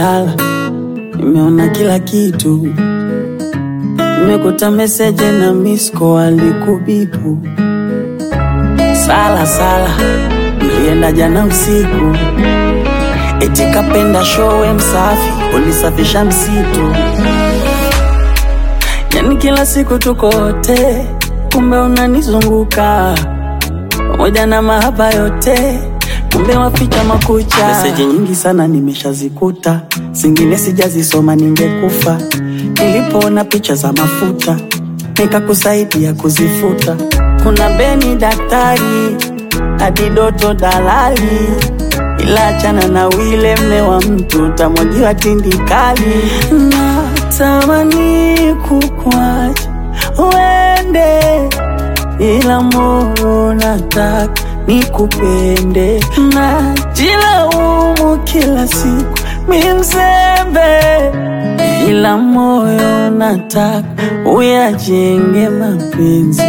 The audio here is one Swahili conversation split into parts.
nikilala nimeona kila kitu. Nimekuta message na miss call alikubipu. Sala nilienda jana usiku, eti kapenda show msafi, ulisafisha msitu. Yani kila siku tuko wote, kumbe unanizunguka pamoja na mahaba yote, kumbe waficha makucha. Message nyingi sana nimeshazikuta, zingine sijazisoma ningekufa. Nilipoona picha za mafuta nikakusaidia kuzifuta. Kuna Beni daktari hadi Doto dalali, ila achana na wile mme wa mtu utamwagiwa tindikali. Natamani kukuacha uende, ila moyo nataka nikupende. Najilaumu kila siku mimi mzembe, ila moyo nataka uyajenge mapenzi.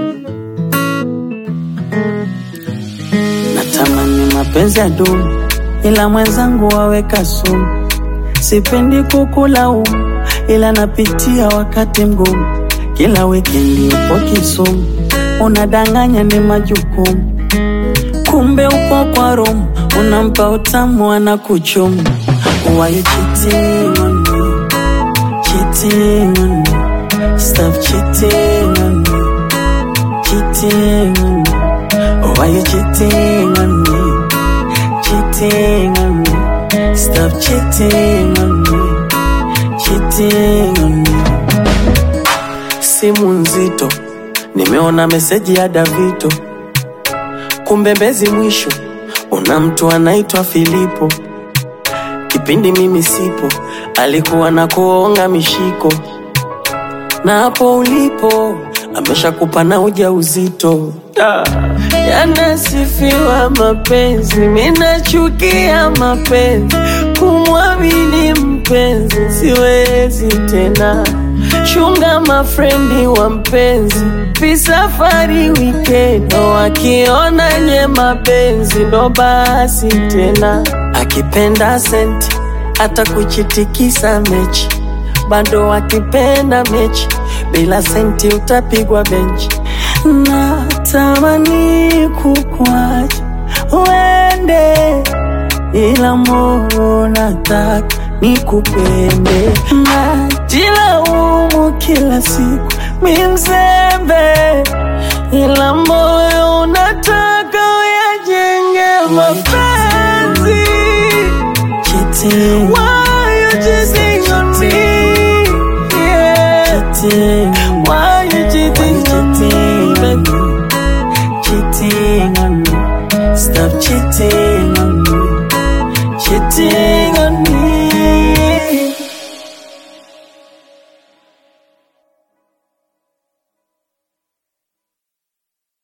Natamani mapenzi ya dumu, ila mwenzangu waweka sumu. Sipendi kukulaumu, ila napitia wakati mgumu. Kila weekend upo Kisumu, unadanganya ni majukumu, kumbe upo kwa Rome, unampa utamu anakuchumu. Why you cheating on me? Cheating on me. Stop cheating on me. Cheating on me. Why you cheating on me? Cheating on me. Stop cheating on me. Cheating on me. Simu nzito, nimeona message ya Davito, kumbe Mbezi mwisho una mtu anaitwa Filipo. Kipindi mimi sipo, alikuwa na kuonga mishiko, na hapo ulipo ameshakupa na ujauzito. Yanasifiwa mapenzi, mimi nachukia mapenzi. Kumwamini mpenzi siwezi tena. Chunga mafrendi wa mpenzi, pisafari weekend, wakiona nye mapenzi ndo basi tena. Akipenda senti hata kuchitikisa mechi, bado akipenda mechi bila senti utapigwa benchi. Natamani kukuacha uende, ila moyo nataka nikupende. Najilaumu kila siku mimi mzembe, ila moyo unataka uyajenge mapenzi. Cheating. Why you cheating on me? Yeah. Cheating. Why you cheating on me? Cheating on me. Stop cheating.